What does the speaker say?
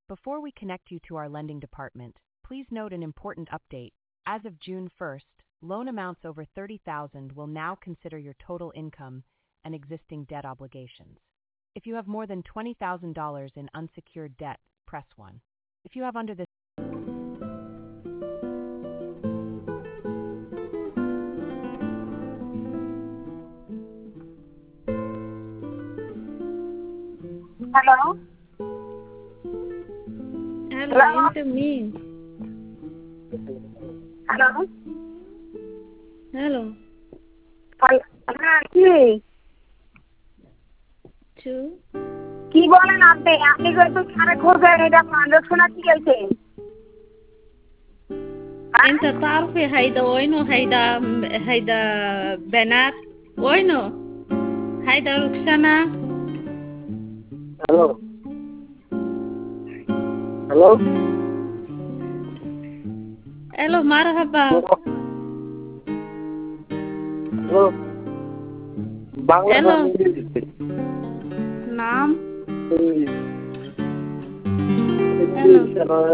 Before we connect you to our lending department, please note an important update. As of June 1st, loan amounts over $30,000 will now consider your total income and existing debt obligations. If you have more than $20,000 in unsecured debt, press 1. If you have under this Hello? Hello, into me. Hello? Hello. হ্যাঁ কি Two. কি বলেন আপনি আপনি একটু সারা খোঁজেন এটা মানুষ শোনা কি গেছে انت تعرفي هيدا وينه هيدا بنات وينه هيدا روكسانا. Hello hello الو مرحبا. Hello Bangla hello. না ইংরেজি? نعم. ইংলিশ